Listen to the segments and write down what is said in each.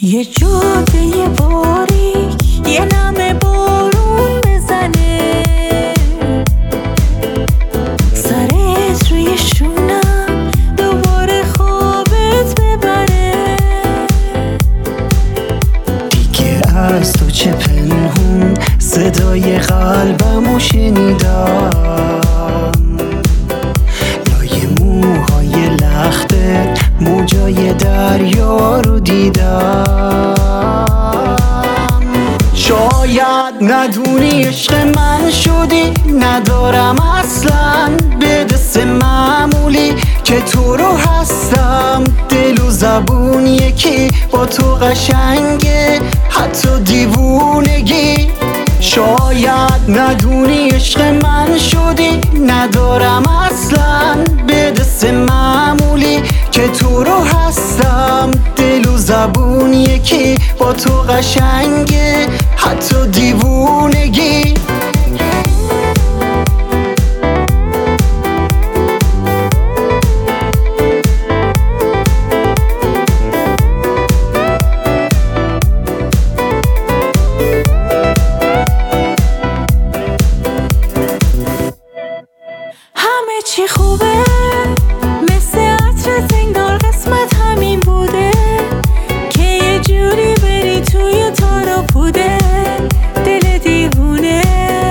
یه جاده باریک یه نم بارون بزنه، سرت روی شونم دوباره خوابت ببره. دیگه از تو چه پنهون صدای قلبمو شنیدم، لای موهای لخته موجای دریا رو دیدم. شاید ندونی عشق من شدی، ندارم اصلا به دست معمولی که تو رو هستم. دل و زبون یکی با تو قشنگه، حتی دیوونگی. شاید ندونی عشق من شدی، ندارم اصلا به دست معمولی که تو رو هستم. دل و زبون یکی با تو قشنگه، حتی دیوونگی. همه چی خوبه مثل عطرت، انگار قسمت همین بوده که یه جوری بری توی تار و پوده. دل دیوونه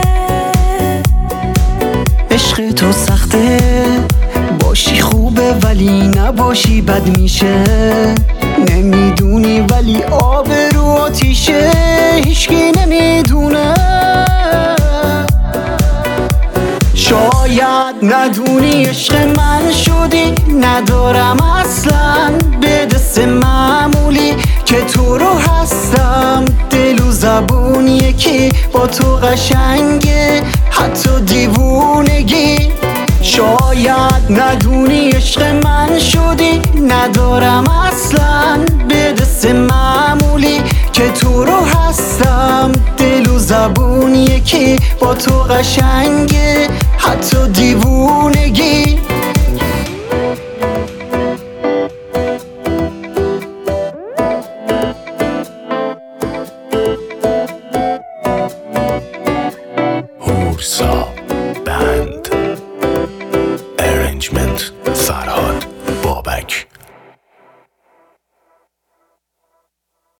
عشق تو سخته، باشی خوبه ولی نباشی بد میشه. نمیدونی ولی آبرو آتیشه، هیچکی نمیدونه. شاید ندونی عشق من شدی، ندارم اصلا به دست معمولی که تو رو هستم. دل و زبون یکی با تو قشنگه، حتی دیوونگی. شاید ندونی عشق من شدی، ندارم اصلا به دست معمولی که تو رو هستم. دل و زبون یکی با تو قشنگه، حتی دیوونگی. هورسا بند ارنجمنت فرهاد.